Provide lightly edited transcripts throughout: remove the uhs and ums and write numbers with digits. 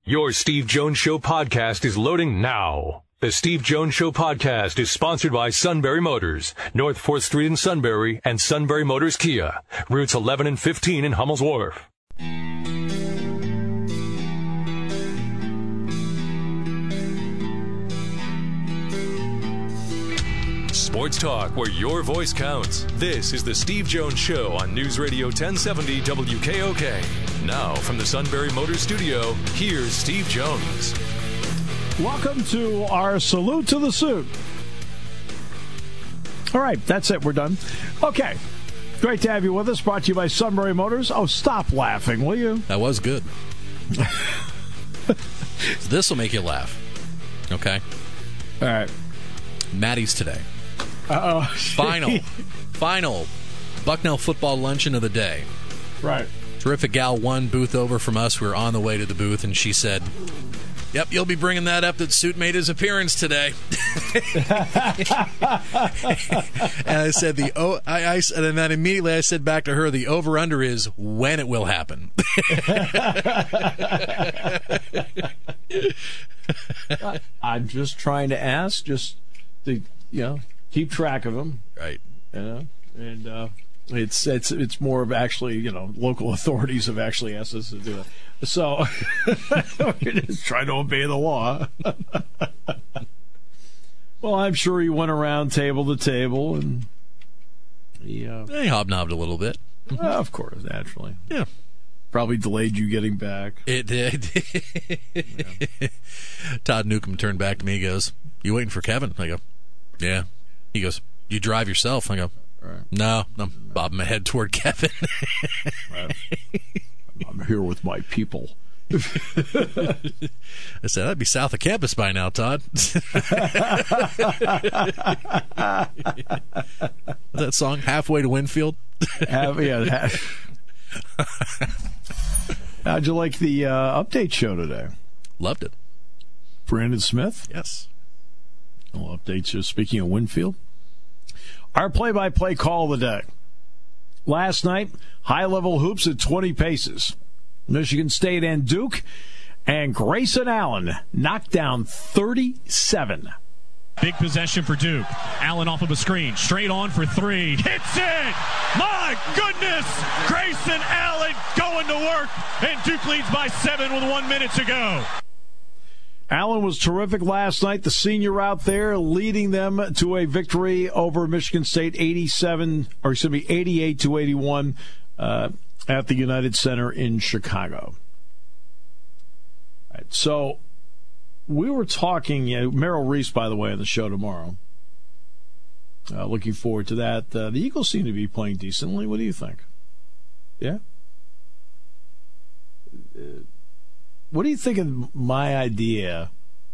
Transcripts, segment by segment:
Your Steve Jones Show podcast is loading now. The Steve Jones Show podcast is sponsored by Sunbury Motors, North 4th Street in Sunbury, and Sunbury Motors Kia, routes 11 and 15 in Hummel's Wharf. Sports talk where your voice counts. This is the Steve Jones Show on News Radio 1070 WKOK. Now from the Sunbury Motors Studio, here's Steve Jones. Welcome to our Salute to the Suit. All right, that's it. We're done. Okay. Great to have you with us. Brought to you by Sunbury Motors. Oh, stop laughing, will you? That was good. This will make you laugh. Okay. All right. Maddie's today. Uh-oh. Final Bucknell football luncheon of the day. Right. Terrific gal, one booth over from us. We were on the way to the booth, and she said, "Yep, you'll be bringing that up that Suit made his appearance today." And I said, and then immediately I said back to her, the over-under is when it will happen. I'm just trying to ask, just to, keep track of them. Right. And it's more of actually, local authorities have actually asked us to do it. So we're just trying to obey the law. Well, I'm sure he went around table to table and he hobnobbed a little bit. Of course, naturally. Yeah. Probably delayed you getting back. It did. Yeah. Todd Newcomb turned back to me. He goes, "You waiting for Kevin?" I go, "Yeah." He goes, "You drive yourself?" I go, "Right. No, I'm bobbing my head toward Kevin." Right. I'm here with my people. I said, "That'd be south of campus by now, Todd." That song, "Halfway to Winfield"? How'd you like the update show today? Loved it. Brandon Smith? Yes. Well, updates just speaking of Winfield. Our play-by-play call of the day. Last night, high-level hoops at 20 paces. Michigan State and Duke, and Grayson Allen knocked down 37. Big possession for Duke. Allen off of a screen. Straight on for three. Hits it! My goodness! Grayson Allen going to work, and Duke leads by 7 with 1 minute to go. Allen was terrific last night. The senior out there leading them to a victory over Michigan State 88-81 at the United Center in Chicago. All right, so we were talking, Merrill Reese, by the way, on the show tomorrow. Looking forward to that. The Eagles seem to be playing decently. What do you think? Yeah? What do you think of my idea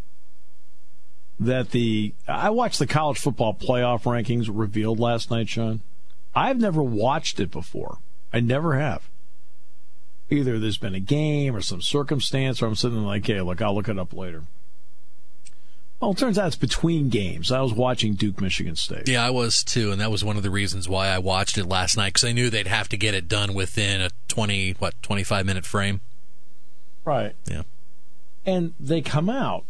that I watched the college football playoff rankings revealed last night, Sean? I've never watched it before. I never have. Either there's been a game or some circumstance, or I'm sitting like, hey, look, I'll look it up later. Well, it turns out it's between games. I was watching Duke, Michigan State. Yeah, I was too, and that was one of the reasons why I watched it last night, because I knew they'd have to get it done within a 25-minute frame. Right. Yeah. And they come out,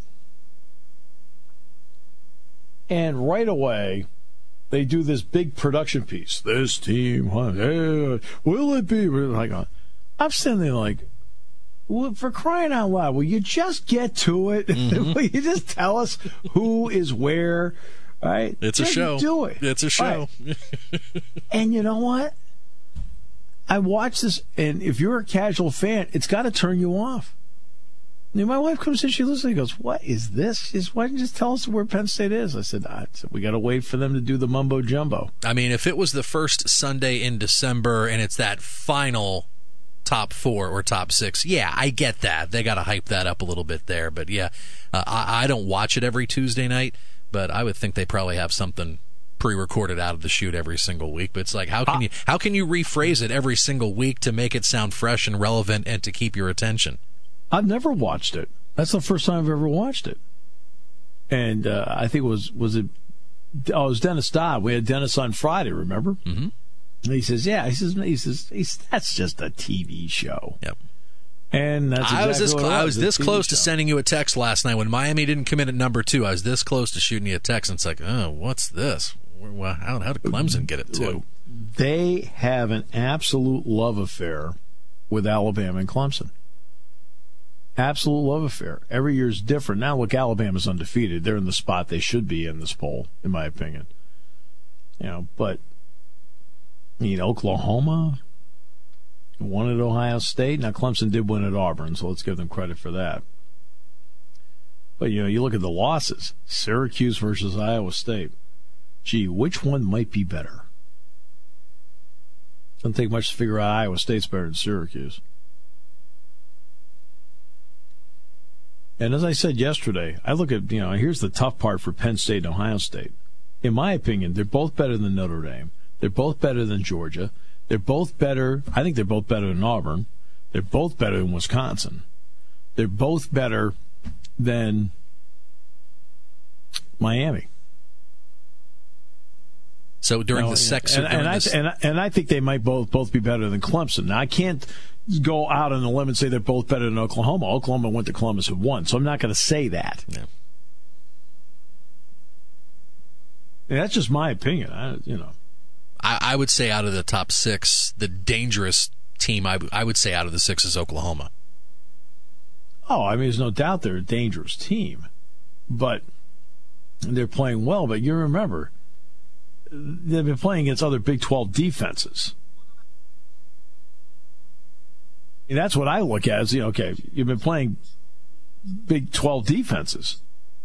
and right away, they do this big production piece. This team, will it be? I'm sitting there like, well, for crying out loud, will you just get to it? Mm-hmm. Will you just tell us who is where? Right? It's just a show. Do it. It's a show. Right. And you know what? I watched this, and if you're a casual fan, it's got to turn you off. And my wife comes in, she listens, and goes, "What is this?" She says, "Why don't you just tell us where Penn State is?" I said, "We got to wait for them to do the mumbo jumbo." I mean, if it was the first Sunday in December and it's that final top 4 or top 6, yeah, I get that. They got to hype that up a little bit there. But yeah, I don't watch it every Tuesday night, but I would think they probably have something pre-recorded out of the shoot every single week. But it's like, how can you rephrase it every single week to make it sound fresh and relevant and to keep your attention? I've never watched it. That's the first time I've ever watched it. And I think it was Dennis Dodd. We had Dennis on Friday, remember? Mm-hmm. And he says, that's just a TV show. Yep. And that's exactly I was this close to sending you a text last night when Miami didn't come in at number 2. I was this close to shooting you a text, and it's like, oh, what's this? How did Clemson get it to? They have an absolute love affair with Alabama and Clemson. Absolute love affair. Every year is different. Now, look, Alabama's undefeated. They're in the spot they should be in this poll, in my opinion. But Oklahoma won at Ohio State. Now, Clemson did win at Auburn, so let's give them credit for that. But, you look at the losses. Syracuse versus Iowa State. Gee, which one might be better? Doesn't take much to figure out Iowa State's better than Syracuse. And as I said yesterday, I look at, here's the tough part for Penn State and Ohio State. In my opinion, they're both better than Notre Dame. They're both better than Georgia. They're both better. I think they're both better than Auburn. They're both better than Wisconsin. They're both better than Miami. So during the section, and I think they might both be better than Clemson. Now I can't go out on a limb and say they're both better than Oklahoma. Oklahoma went to Columbus and won, so I'm not going to say that. Yeah. And that's just my opinion. I would say out of the top 6, the dangerous team, I would say out of the 6 is Oklahoma. Oh, I mean, there's no doubt they're a dangerous team, but they're playing well. But you remember, they've been playing against other Big 12 defenses. And that's what I look at as, okay, you've been playing Big 12 defenses.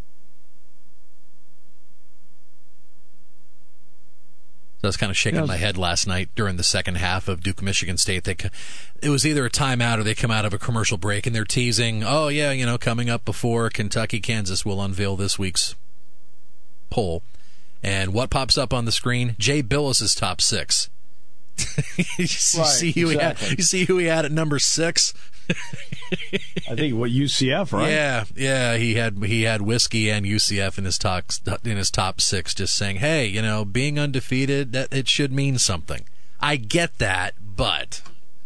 So I was kind of shaking my head last night during the second half of Duke Michigan State. It was either a timeout or they come out of a commercial break and they're teasing, oh, yeah, coming up before Kentucky, Kansas will unveil this week's poll. And what pops up on the screen? Jay Billis's top 6. You see who he had at number 6? I think UCF, right? Yeah. He had whiskey and UCF in his top 6, just saying, hey, being undefeated, that it should mean something. I get that, but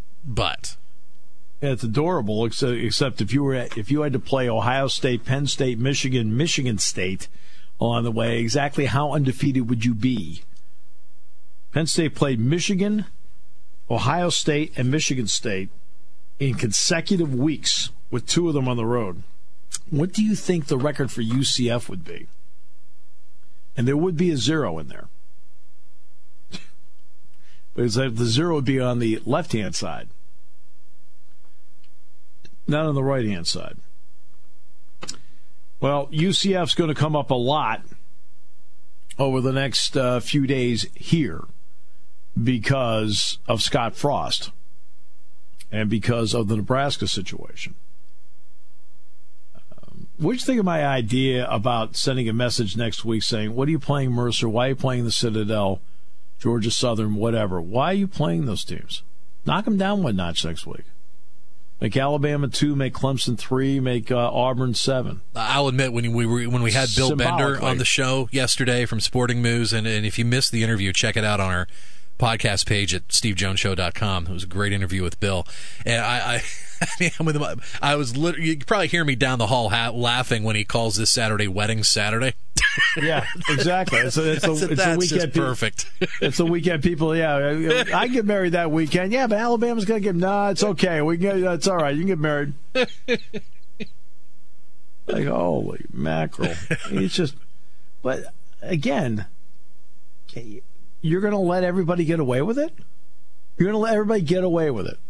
yeah, it's adorable. Except if you had to play Ohio State, Penn State, Michigan State on the way, exactly how undefeated would you be? Penn State played Michigan, Ohio State, and Michigan State in consecutive weeks, with 2 of them on the road. What do you think the record for UCF would be? And there would be a 0 in there. Because the 0 would be on the left-hand side, not on the right-hand side. Well, UCF's going to come up a lot over the next few days here because of Scott Frost and because of the Nebraska situation. What do you think of my idea about sending a message next week saying, what are you playing Mercer? Why are you playing the Citadel, Georgia Southern, whatever? Why are you playing those teams? Knock them down one notch next week. Make Alabama 2, make Clemson 3, make Auburn 7. I'll admit, when we had Bill Bender on the show yesterday from Sporting News, and if you missed the interview, check it out on our podcast page at stevejoneshow.com. It was a great interview with Bill. And I was literally, you could probably hear me down the hall laughing when he calls this Saturday Wedding Saturday. Yeah, exactly. It's a weekend. Perfect. It's a weekend. People, yeah, I get married that weekend. Yeah, but Alabama's gonna get. Nah, it's okay. It's all right. You can get married. Like, holy mackerel! It's just. But again, you're gonna let everybody get away with it. You're gonna let everybody get away with it.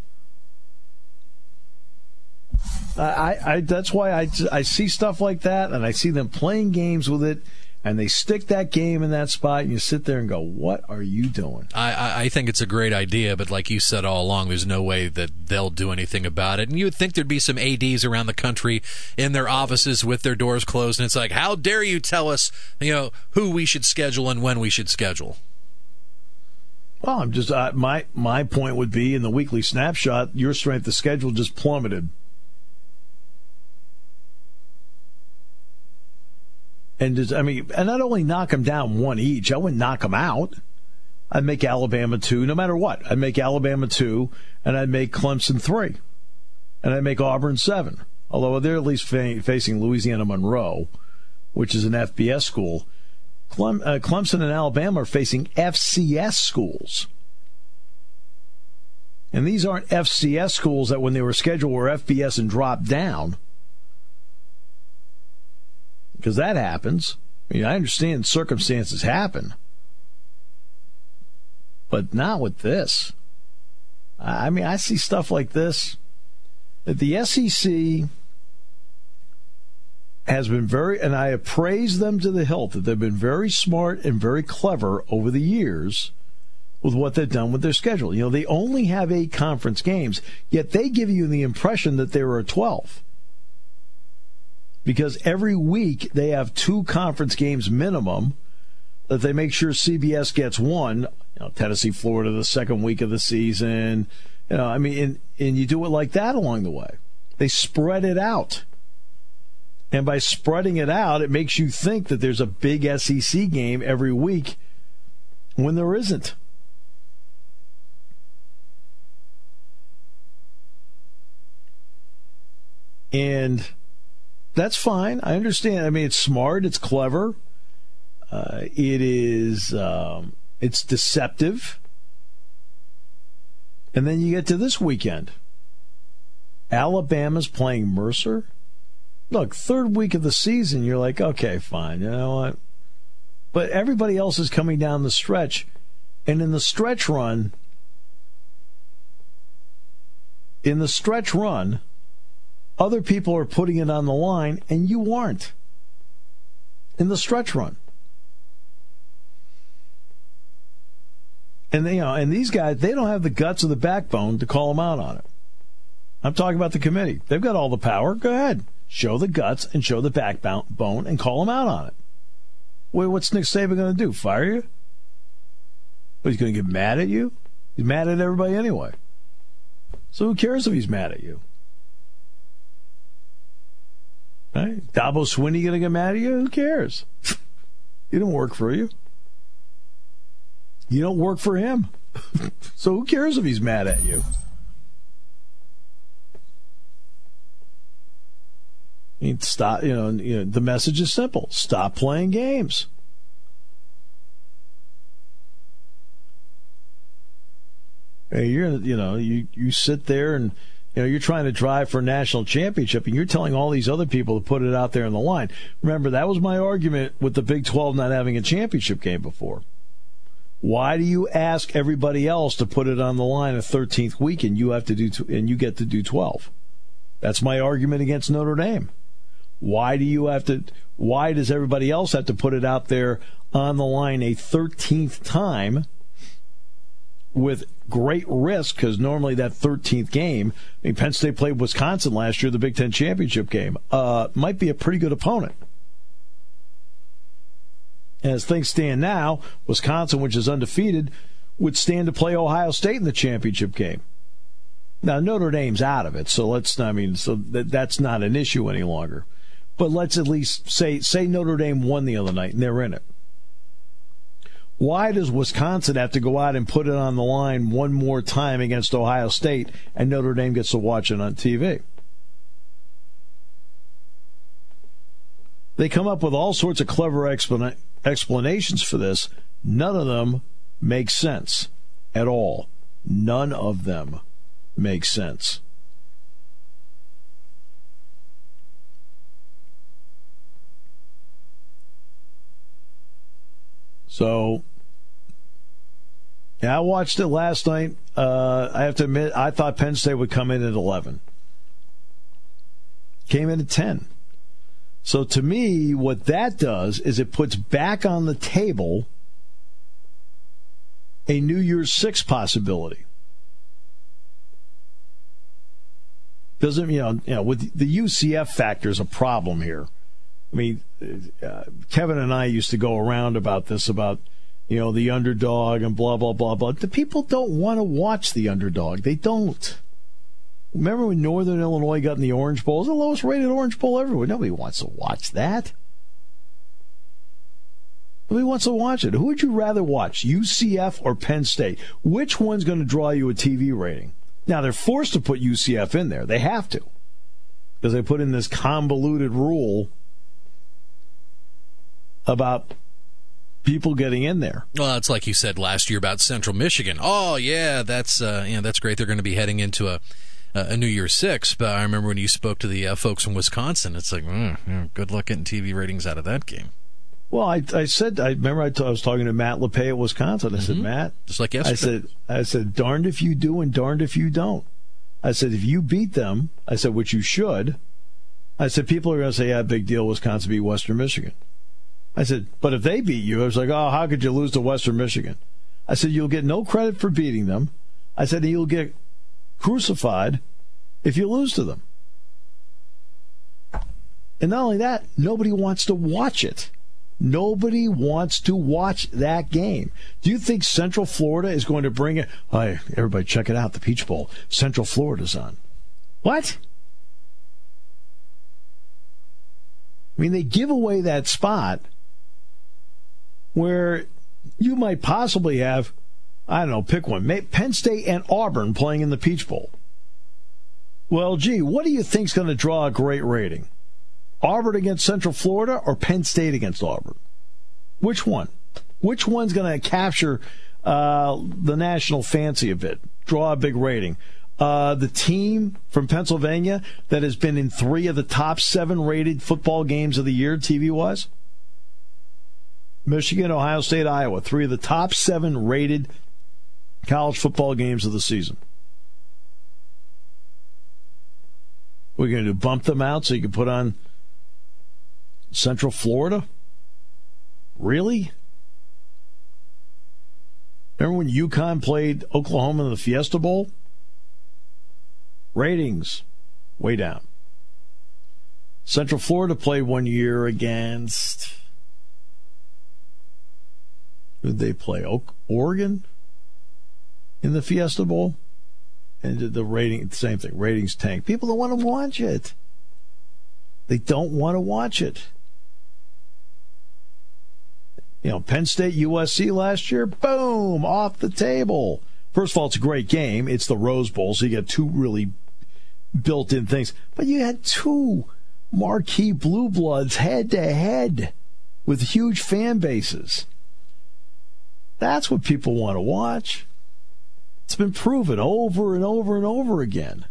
That's why I see stuff like that, and I see them playing games with it, and they stick that game in that spot, and you sit there and go, what are you doing? I think it's a great idea, but like you said all along, there's no way that they'll do anything about it. And you would think there'd be some ADs around the country in their offices with their doors closed, and it's like, how dare you tell us, who we should schedule and when we should schedule? Well, I'm just my point would be, in the weekly snapshot, your strength of schedule just plummeted. And not only knock them down 1 each, I wouldn't knock them out. I'd make Alabama 2, no matter what. I'd make Alabama 2, and I'd make Clemson 3. and I make Auburn 7. Although they're at least facing Louisiana Monroe, which is an FBS school. Clemson and Alabama are facing FCS schools. And these aren't FCS schools that when they were scheduled were FBS and dropped down. Because that happens. I mean, I understand circumstances happen. But not with this. I mean, I see stuff like this. That the SEC has been very, and I have praised them to the hilt, that they've been very smart and very clever over the years with what they've done with their schedule. You know, they only have 8 conference games, yet they give you the impression that there are 12. Because every week they have 2 conference games minimum, that they make sure CBS gets one. You know, Tennessee, Florida, the second week of the season. You know, I mean, and you do it like that along the way. They spread it out. And by spreading it out, it makes you think that there's a big SEC game every week when there isn't. And that's fine. I understand. I mean, it's smart. It's clever. It's deceptive. And then you get to this weekend. Alabama's playing Mercer. Look, third week of the season, you're like, okay, fine, you know what? But everybody else is coming down the stretch. And in the stretch run, other people are putting it on the line, and you aren't. In the stretch run. And and these guys, they don't have the guts or the backbone to call them out on it. I'm talking about the committee. They've got all the power. Go ahead. Show the guts and show the backbone and call them out on it. Wait, what's Nick Saban going to do? Fire you? But he's going to get mad at you? He's mad at everybody anyway. So who cares if he's mad at you? Right? Dabo Swinney going to get mad at you? Who cares? He didn't work for you. You don't work for him. So who cares if he's mad at you? Stop. You know, the message is simple. Stop playing games. Hey, you sit there and you're trying to drive for a national championship, and you're telling all these other people to put it out there in the line. Remember, that was my argument with the Big 12 not having a championship game before. Why do you ask everybody else to put it on the line a 13th week, and you have to do and you get to do 12? That's my argument against Notre Dame. Why does everybody else have to put it out there on the line a 13th time with great risk? Because normally that 13th game, I mean, Penn State played Wisconsin last year, the Big Ten championship game, might be a pretty good opponent. As things stand now, Wisconsin, which is undefeated, would stand to play Ohio State in the championship game. Now, Notre Dame's out of it, so that's not an issue any longer. But let's at least say Notre Dame won the other night and they're in it. Why does Wisconsin have to go out and put it on the line one more time against Ohio State and Notre Dame gets to watch it on TV? They come up with all sorts of clever explanations for this. None of them make sense at all. None of them make sense. So, yeah, I watched it last night. I have to admit, I thought Penn State would come in at 11. Came in at 10. So to me, what that does is it puts back on the table a New Year's Six possibility. Doesn't, with the UCF factor is a problem here. I mean, Kevin and I used to go around about this, about, the underdog and blah, blah, blah, blah. The people don't want to watch the underdog. They don't. Remember when Northern Illinois got in the Orange Bowl? It was the lowest rated Orange Bowl everywhere. Nobody wants to watch that. Nobody wants to watch it. Who would you rather watch, UCF or Penn State? Which one's going to draw you a TV rating? Now, they're forced to put UCF in there. They have to. Because they put in this convoluted rule about people getting in there. Well, it's like you said last year about Central Michigan. Oh, yeah, that's great. They're going to be heading into a New Year's Six. But I remember when you spoke to the folks from Wisconsin, it's like, good luck getting TV ratings out of that game. Well, I was talking to Matt LePay at Wisconsin. I said, Matt, just like yesterday. I said, darned if you do and darned if you don't. I said, if you beat them, I said, which you should, I said, people are going to say, yeah, big deal, Wisconsin beat Western Michigan. I said, but if they beat you, I was like, oh, how could you lose to Western Michigan? I said, you'll get no credit for beating them. I said, you'll get crucified if you lose to them. And not only that, nobody wants to watch it. Nobody wants to watch that game. Do you think Central Florida is going to bring it? Hey, everybody check it out, the Peach Bowl. Central Florida's on. What? I mean, they give away that spot where you might possibly have, I don't know, pick one, Penn State and Auburn playing in the Peach Bowl. Well, gee, what do you think's going to draw a great rating? Auburn against Central Florida or Penn State against Auburn? Which one? Which one's going to capture the national fancy a bit, draw a big rating? The team from Pennsylvania that has been in 3 of the top 7 rated football games of the year, TV-wise? Michigan, Ohio State, Iowa, 3 of the top 7 rated college football games of the season. We're going to bump them out so you can put on Central Florida? Really? Remember when UConn played Oklahoma in the Fiesta Bowl? Ratings way down. Central Florida played one year against, who did they play? Oregon in the Fiesta Bowl? And the rating, same thing. Ratings tank. People don't want to watch it. They don't want to watch it. You know, Penn State, USC last year, boom, off the table. First of all, it's a great game. It's the Rose Bowl, so you got 2 really built-in things. But you had 2 marquee blue bloods head-to-head with huge fan bases. That's what people want to watch. It's been proven over and over and over again.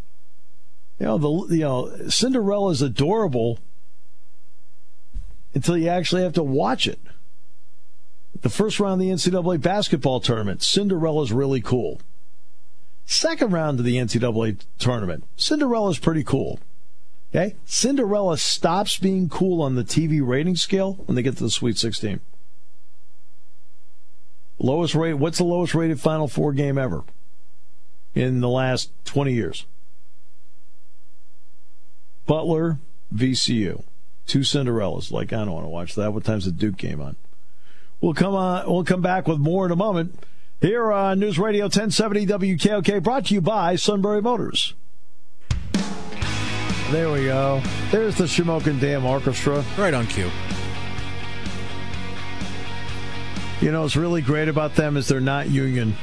Cinderella's adorable until you actually have to watch it. The first round of the NCAA basketball tournament, Cinderella's really cool. Second round of the NCAA tournament, Cinderella's pretty cool. Okay? Cinderella stops being cool on the TV rating scale when they get to the Sweet 16. Lowest rate, what's the lowest rated Final Four game ever in the last 20 years? Butler, VCU. 2 Cinderellas. Like, I don't want to watch that. What time's the Duke game on? We'll come back with more in a moment. Here on News Radio 1070 WKOK, brought to you by Sunbury Motors. There we go. There's the Shamokin Dam Orchestra. Right on cue. You know what's really great about them is they're not union.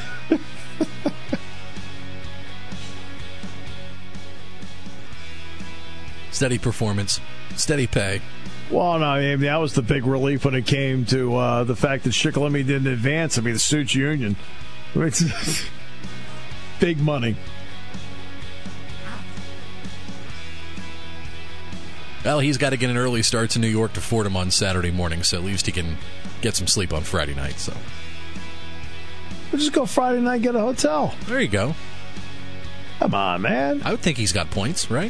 Steady performance, steady pay. Well, no, I mean, that was the big relief when it came to the fact that Shikellamy didn't advance. I mean, the suits union. It's big money. Well, he's got to get an early start to New York to Fordham on Saturday morning, so at least he can get some sleep on Friday night. So we'll just go Friday night, get a hotel. There you go. Come on, man. I would think he's got points, right?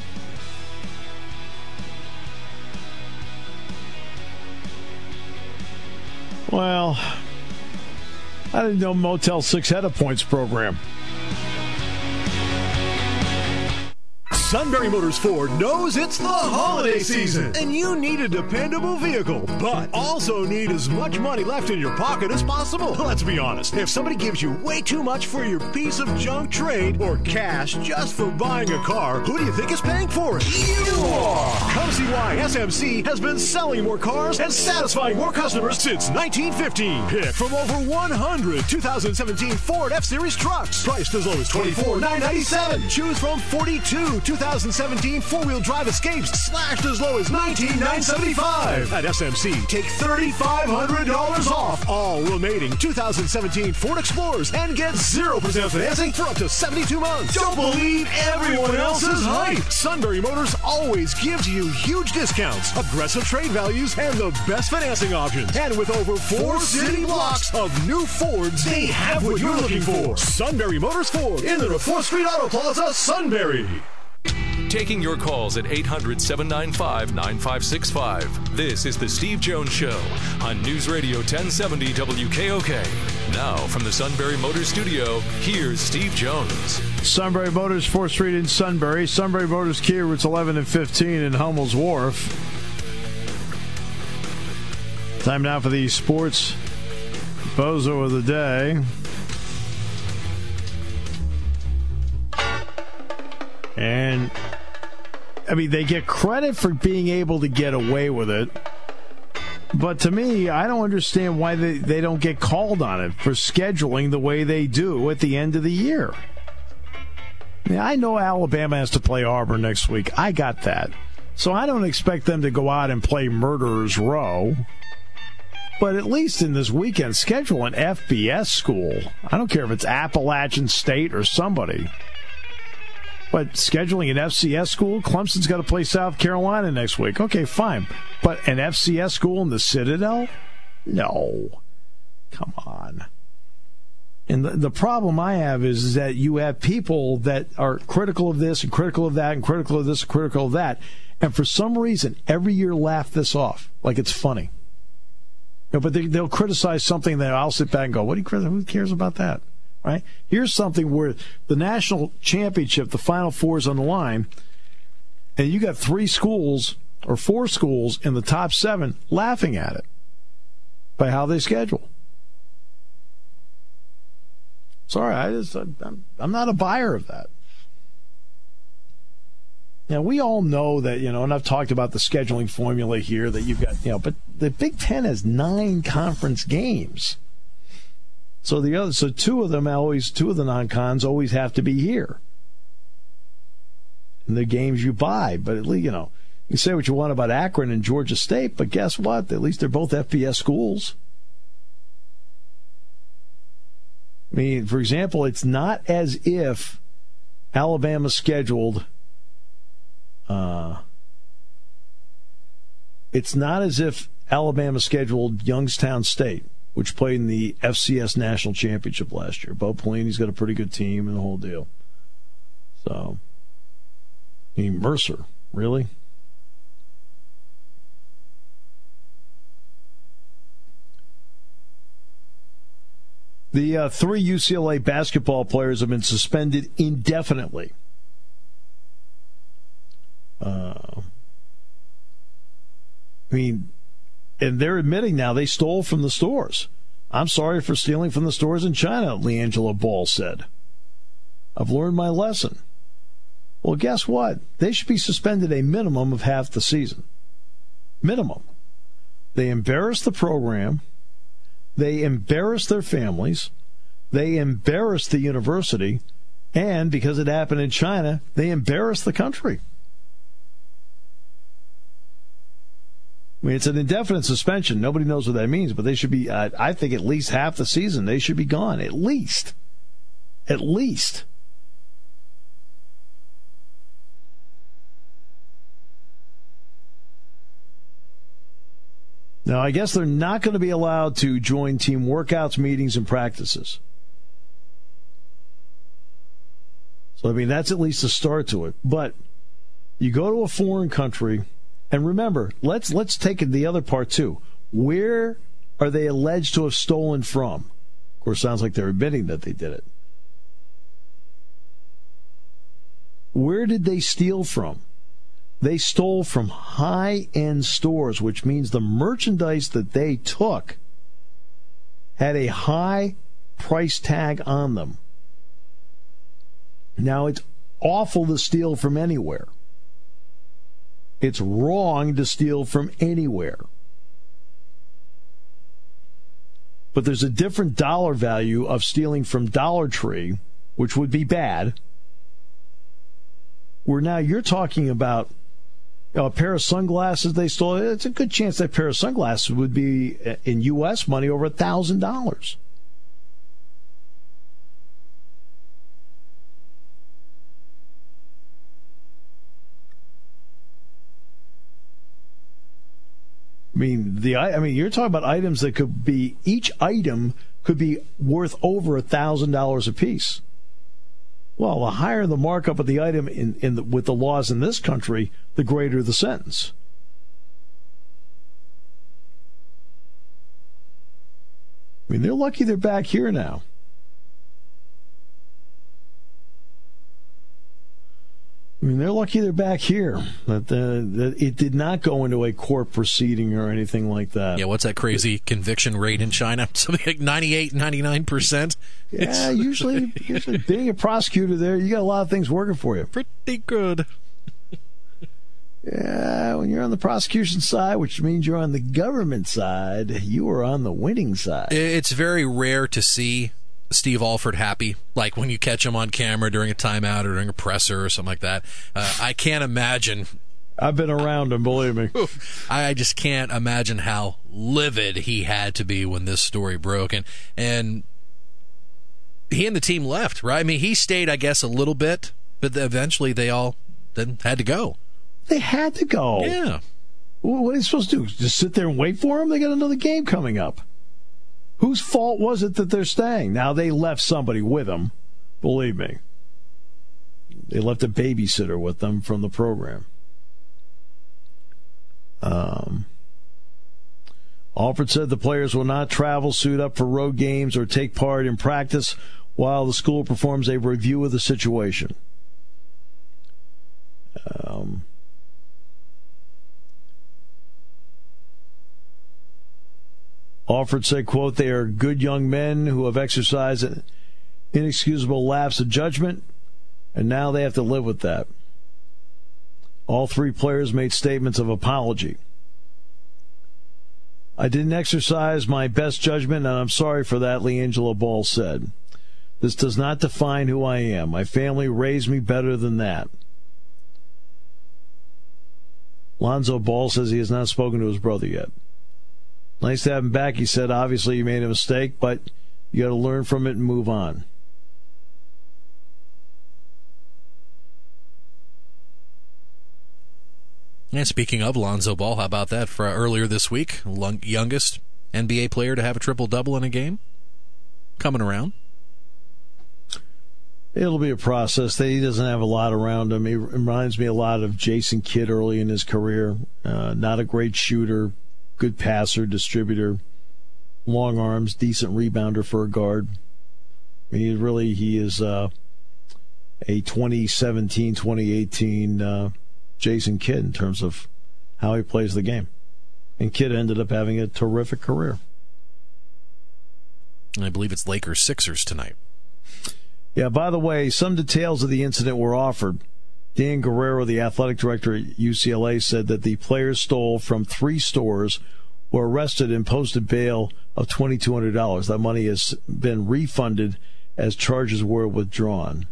Well, I didn't know Motel 6 had a points program. Sunbury Motors Ford knows it's the holiday season, and you need a dependable vehicle, but also need as much money left in your pocket as possible. Let's be honest. If somebody gives you way too much for your piece of junk trade or cash just for buying a car, who do you think is paying for it? You are! Come see why SMC has been selling more cars and satisfying more customers since 1915. Pick from over 100 2017 Ford F-Series trucks, priced as low as $24,997. Choose from 42 2017 four-wheel drive Escapes, slashed as low as $19,975. At SMC, take $3,500 off all remaining 2017 Ford Explorers and get 0% financing for up to 72 months. Don't believe everyone else's hype. Sunbury Motors always gives you huge discounts, aggressive trade values, and the best financing options. And with over 4 city blocks of new Fords, they have what you're looking for. Sunbury Motors Ford in the 4th Street Auto Plaza, Sunbury. Taking your calls at 800-795-9565. This is the Steve Jones Show on News Radio 1070 WKOK. Now from the Sunbury Motors Studio, here's Steve Jones. Sunbury Motors, 4th Street in Sunbury. Sunbury Motors Kia, routes 11 and 15 in Hummel's Wharf. Time now for the sports bozo of the day. And, I mean, they get credit for being able to get away with it. But to me, I don't understand why they don't get called on it for scheduling the way they do at the end of the year. I mean, I know Alabama has to play Auburn next week. I got that. So I don't expect them to go out and play Murderers Row. But at least in this weekend, schedule an FBS school. I don't care if it's Appalachian State or somebody. But scheduling an FCS school, Clemson's got to play South Carolina next week. Okay, fine. But an FCS school in the Citadel? No. Come on. And the problem I have is that you have people that are critical of this and critical of that and critical of this and critical of that. And for some reason, every year laugh this off like it's funny. You know, but they'll criticize something that I'll sit back and go, what do you criticize? Who cares about that? Right? Here's something where the national championship, the Final Four is on the line, and you got 3 schools or 4 schools in the top 7 laughing at it by how they schedule. Sorry, I'm not a buyer of that. Now, we all know that, you know, and I've talked about the scheduling formula here that you've got, you know, but the Big Ten has 9 conference games. So two of the non-cons always have to be here. And the games you buy, but at least, you know, you can say what you want about Akron and Georgia State, but guess what? At least they're both FBS schools. I mean, for example, it's not as if Alabama scheduled. It's not as if Alabama scheduled Youngstown State, which played in the FCS National Championship last year. Bo Pelini's got a pretty good team and the whole deal. So, I mean, Mercer, really? The 3 UCLA basketball players have been suspended indefinitely. I mean, and they're admitting now they stole from the stores. I'm sorry for stealing from the stores in China, LeAngela Ball said. I've learned my lesson. Well, guess what? They should be suspended a minimum of half the season. Minimum. They embarrass the program. They embarrass their families. They embarrass the university. And because it happened in China, they embarrass the country. I mean, it's an indefinite suspension. Nobody knows what that means, but they should be, I think, at least half the season. They should be gone. At least. At least. Now, I guess they're not going to be allowed to join team workouts, meetings, and practices. So, I mean, that's at least a start to it. But you go to a foreign country, and remember, let's take it the other part, too. Where are they alleged to have stolen from? Of course, it sounds like they're admitting that they did it. Where did they steal from? They stole from high-end stores, which means the merchandise that they took had a high price tag on them. Now, it's awful to steal from anywhere. It's wrong to steal from anywhere. But there's a different dollar value of stealing from Dollar Tree, which would be bad, where now you're talking about a pair of sunglasses they stole. It's a good chance that pair of sunglasses would be, in U.S. money, over $1,000. I mean, you're talking about items that could be, each item could be worth over $1,000 a piece. Well, the higher the markup of the item with the laws in this country, the greater the sentence. I mean, they're lucky they're back here now. They're lucky they're back here. That it did not go into a court proceeding or anything like that. Yeah, what's that crazy conviction rate in China? Something like 98, 99%? Yeah, usually being a prosecutor there, you got a lot of things working for you. Pretty good. Yeah, when you're on the prosecution side, which means you're on the government side, you are on the winning side. It's very rare to see Steve Alford happy, like when you catch him on camera during a timeout or during a presser or something like that. I can't imagine. I've been around him, believe me. I just can't imagine how livid he had to be when this story broke. And he and the team left, right? I mean, he stayed, I guess, a little bit, but eventually they all then had to go. They had to go. Yeah. What are they supposed to do? Just sit there and wait for him? They got another game coming up. Whose fault was it that they're staying? Now, they left somebody with them, believe me. They left a babysitter with them from the program. Alford said the players will not travel, suit up for road games, or take part in practice while the school performs a review of the situation. Alford said, quote, "They are good young men who have exercised an inexcusable lapse of judgment, and now they have to live with that." All three players made statements of apology. "I didn't exercise my best judgment, and I'm sorry for that," LiAngelo Ball said. "This does not define who I am. My family raised me better than that." Lonzo Ball says he has not spoken to his brother yet. "Nice to have him back," he said. "Obviously, you made a mistake, but you got to learn from it and move on." And speaking of Lonzo Ball, how about that for earlier this week? Youngest NBA player to have a triple-double in a game? Coming around. It'll be a process. He doesn't have a lot around him. He reminds me a lot of Jason Kidd early in his career. Not a great shooter. Good passer, distributor, long arms, decent rebounder for a guard. I mean, he is a 2017, 2018 Jason Kidd in terms of how he plays the game. And Kidd ended up having a terrific career. And I believe it's Lakers-Sixers tonight. Yeah, by the way, some details of the incident were offered. Dan Guerrero, the athletic director at UCLA, said that the players stole from 3 stores, were arrested and posted bail of $2,200. That money has been refunded as charges were withdrawn.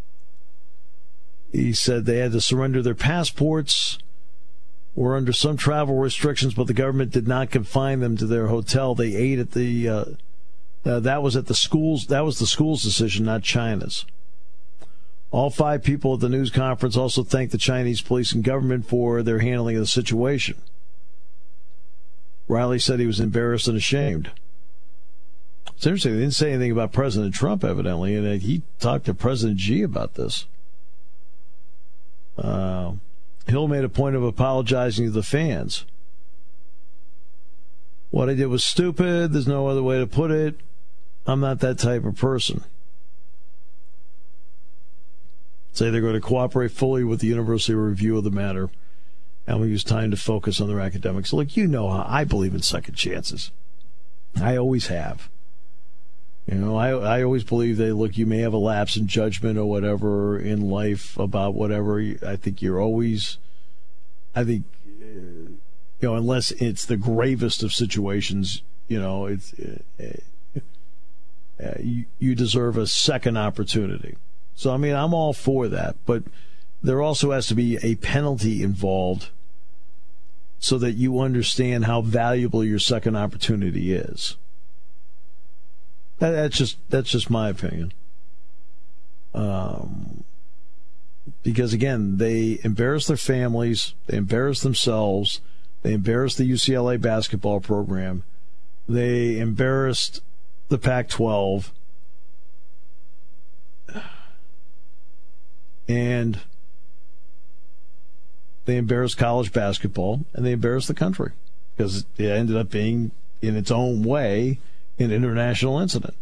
He said they had to surrender their passports, were under some travel restrictions, but the government did not confine them to their hotel. They ate at the that was at the schools. That was the school's decision, not China's. All 5 people at the news conference also thanked the Chinese police and government for their handling of the situation. Riley said he was embarrassed and ashamed. It's interesting. They didn't say anything about President Trump, evidently, and he talked to President Xi about this. Hill made a point of apologizing to the fans. "What I did was stupid. There's no other way to put it. I'm not that type of person." say they're going to cooperate fully with the university review of the matter and will use time to focus on their academics. Look, you know how I believe in second chances. I always have. You know, I always believe that, look, you may have a lapse in judgment or whatever in life about whatever. I think, unless it's the gravest of situations, you know, you deserve a second opportunity. So, I mean, I'm all for that, but there also has to be a penalty involved so that you understand how valuable your second opportunity is. That's just my opinion. Because, again, they embarrass their families, they embarrass themselves, they embarrass the UCLA basketball program, they embarrassed the Pac-12, and they embarrassed college basketball, and they embarrassed the country because it ended up being, in its own way, an international incident.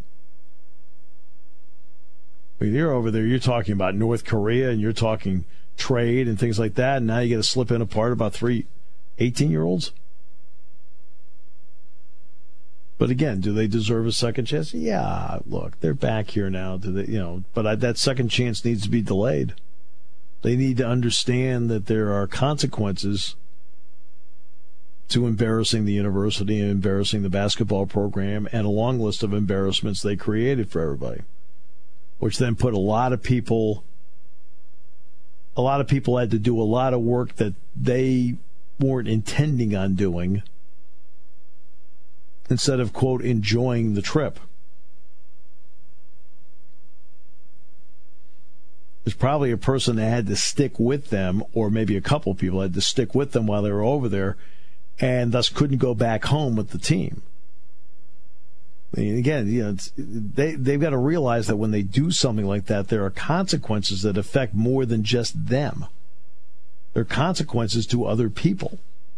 I mean, you're over there, you're talking about North Korea, and you're talking trade and things like that, and now you get to slip in a part about 3 18-year-olds? But again, do they deserve a second chance? Yeah, look, they're back here now. Do they? But that second chance needs to be delayed. They need to understand that there are consequences to embarrassing the university and embarrassing the basketball program and a long list of embarrassments they created for everybody, which then put a lot of people had to do a lot of work that they weren't intending on doing instead of, quote, enjoying the trip. There's probably a person that had to stick with them, or maybe a couple people had to stick with them while they were over there, and thus couldn't go back home with the team. I mean, again, they've got to realize that when they do something like that, there are consequences that affect more than just them. There are consequences to other people.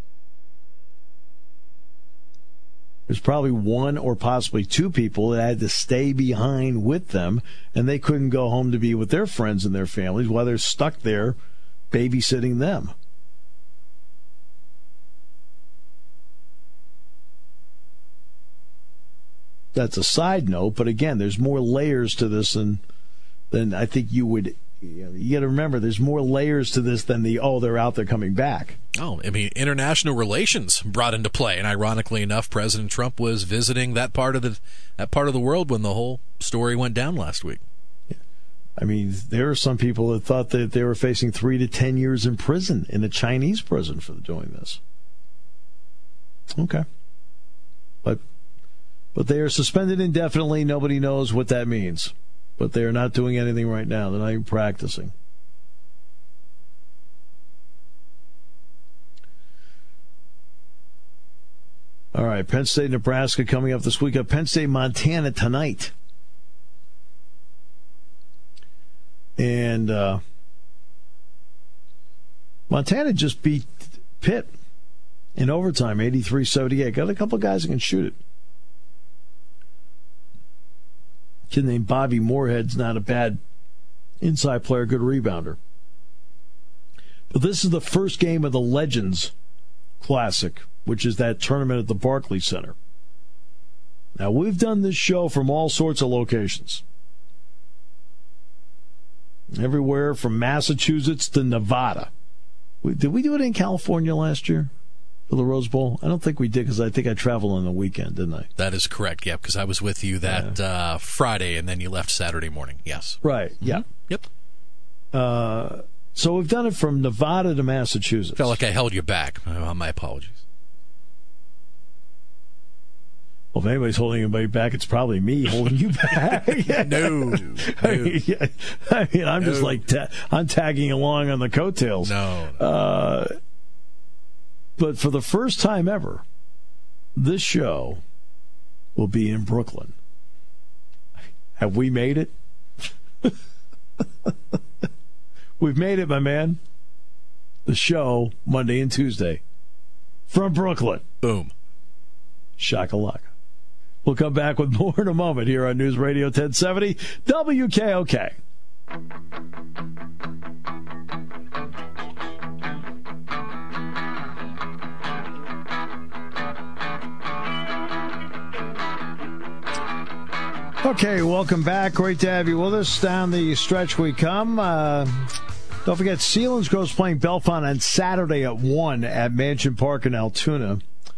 There's probably one or possibly two people that had to stay behind with them, and they couldn't go home to be with their friends and their families while they're stuck there babysitting them. That's a side note, but again, there's more layers to this than I think you would. You got to remember, there's more layers to this than they're out there coming back. Oh, I mean, international relations brought into play, and ironically enough, President Trump was visiting that part of the world when the whole story went down last week. Yeah. I mean, there are some people that thought that they were facing 3 to 10 years in prison, in a Chinese prison, for doing this. Okay, but they are suspended indefinitely. Nobody knows what that means. But they are not doing anything right now. They're not even practicing. All right, Penn State, Nebraska coming up this week. Penn State, Montana tonight. And Montana just beat Pitt in overtime, 83-78. Got a couple guys that can shoot it. Kid named Bobby Moorhead's not a bad inside player, good rebounder. But this is the first game of the Legends Classic, which is that tournament at the Barclays Center. Now, we've done this show from all sorts of locations. Everywhere from Massachusetts to Nevada. Did we do it in California last year for the Rose Bowl? I don't think we did, because I think I traveled on the weekend, didn't I? That is correct, yeah, because I was with you that Friday, and then you left Saturday morning, yes. Right, yeah. Yep. So we've done it from Nevada to Massachusetts. Felt like I held you back. My apologies. Well, if anybody's holding anybody back, it's probably me holding you back. No. I mean, I'm just like, I'm tagging along on the coattails. No. But for the first time ever, this show will be in Brooklyn. Have we made it? We've made it, my man. The show, Monday and Tuesday, from Brooklyn. Boom. Shakalaka. We'll come back with more in a moment here on News Radio 1070 WKOK. Okay, welcome back. Great to have you with us. Down the stretch we come. Don't forget, Selinsgrove's playing Bellefonte on Saturday at 1 at Mansion Park in Altoona.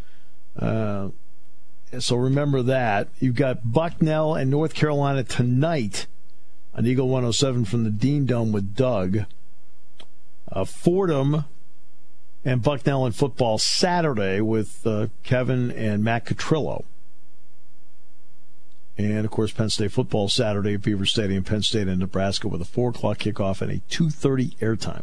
So remember that. You've got Bucknell and North Carolina tonight on Eagle 107 from the Dean Dome with Doug. Fordham and Bucknell in football Saturday with Kevin and Matt Catrillo. And, of course, Penn State football Saturday at Beaver Stadium, Penn State and Nebraska with a 4 o'clock kickoff and a 2:30 airtime.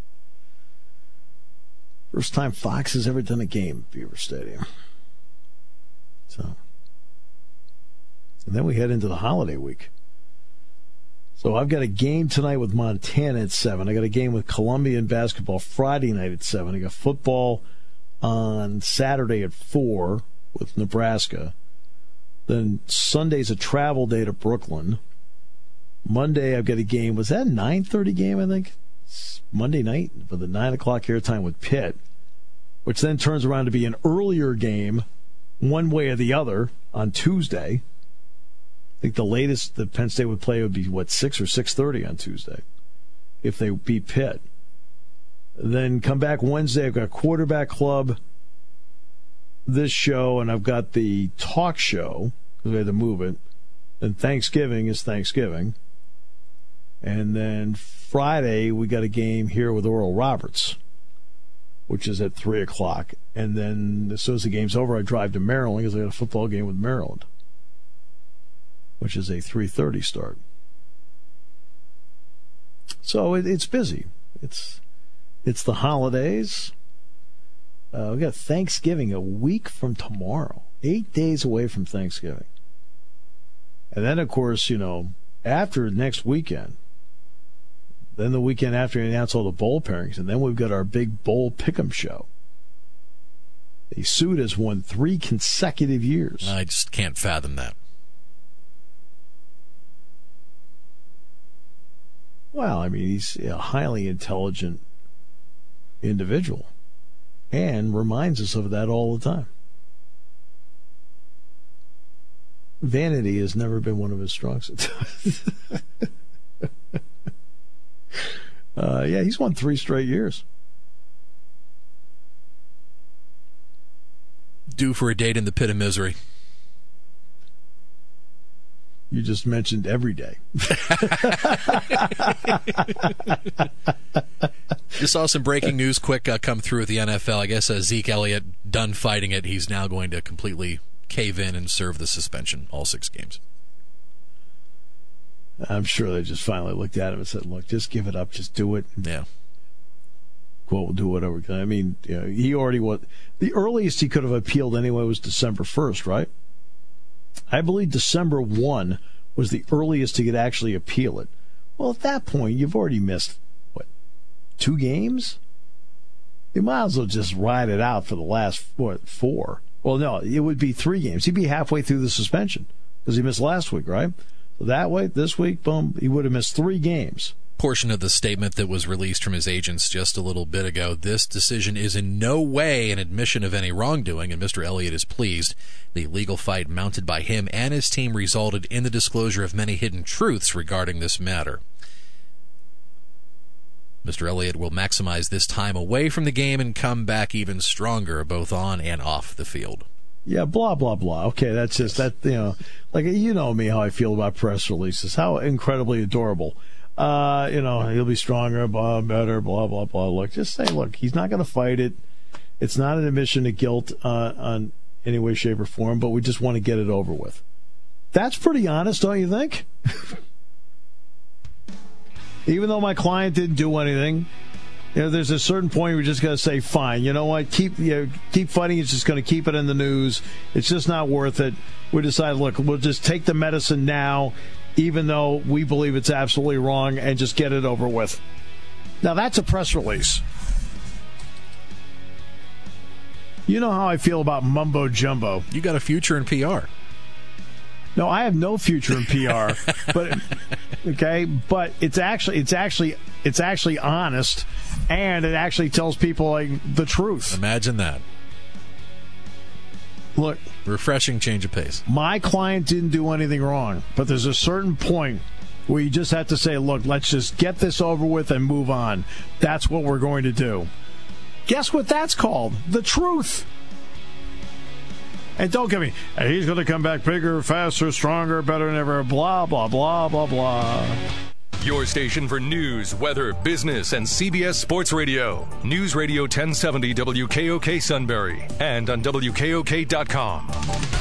First time Fox has ever done a game at Beaver Stadium. So, and then we head into the holiday week. So I've got a game tonight with Montana at 7. I got a game with Columbia in basketball Friday night at 7. I got football on Saturday at 4 with Nebraska. Then Sunday's a travel day to Brooklyn. Monday I've got a game. Was that a 9:30 game, I think? It's Monday night for the 9 o'clock airtime with Pitt, which then turns around to be an earlier game one way or the other on Tuesday. I think the latest that Penn State would play would be, 6 or 6:30 on Tuesday if they beat Pitt. Then come back Wednesday, I've got Quarterback Club, this show, and I've got the talk show because we had to move it. And Thanksgiving is Thanksgiving. And then Friday, we got a game here with Oral Roberts, which is at 3 o'clock. And then as soon as the game's over, I drive to Maryland because I got a football game with Maryland, which is a 3:30 start. So it's busy. It's the holidays. We got Thanksgiving a week from tomorrow, 8 days away from Thanksgiving. And then, of course, after next weekend, then the weekend after you announce all the bowl pairings, and then we've got our big bowl pick'em show. The suit has won 3 consecutive years. I just can't fathom that. Well, I mean, he's a highly intelligent individual and reminds us of that all the time. Vanity has never been one of his strong suits. Yeah, he's won 3 straight years. Due for a date in the pit of misery. You just mentioned every day. Just saw some breaking news quick come through with the NFL. I guess Zeke Elliott, done fighting it, he's now going to completely cave in and serve the suspension, all 6 games. I'm sure they just finally looked at him and said, look, just give it up, just do it. Yeah. Quote, we'll do whatever. I mean, he already was. The earliest he could have appealed anyway was December 1st, right? I believe December 1 was the earliest he could actually appeal it. Well, at that point, you've already missed, 2 games? You might as well just ride it out for the last, 4? Well, no, it would be 3 games. He'd be halfway through the suspension because he missed last week, right? So that way, this week, boom, he would have missed 3 games. Portion of the statement that was released from his agents just a little bit ago. This decision is in no way an admission of any wrongdoing, and Mr. Elliott is pleased. The legal fight mounted by him and his team resulted in the disclosure of many hidden truths regarding this matter. Mr. Elliott will maximize this time away from the game and come back even stronger, both on and off the field. Yeah, blah, blah, blah. Okay, that's just that, like, you know me, how I feel about press releases. How incredibly adorable. He'll be stronger, better, blah, blah, blah. Look, just say, look, he's not going to fight it. It's not an admission of guilt on any way, shape, or form, but we just want to get it over with. That's pretty honest, don't you think? Even though my client didn't do anything, there's a certain point where you just got to say, fine, you know what, keep fighting. It's just going to keep it in the news. It's just not worth it. We decided, look, we'll just take the medicine now, even though we believe it's absolutely wrong, and just get it over with. Now, that's a press release. You know how I feel about mumbo jumbo. You got a future in PR. No, I have no future in PR. But Okay, but it's actually honest, and it actually tells people the truth. Imagine that. Look, refreshing change of pace. My client didn't do anything wrong, but there's a certain point where you just have to say, look, let's just get this over with and move on. That's what we're going to do. Guess what that's called? The truth. And don't get me, he's going to come back bigger, faster, stronger, better than ever, blah, blah, blah, blah, blah. Your station for news, weather, business, and CBS Sports Radio. News Radio 1070 WKOK Sunbury and on WKOK.com.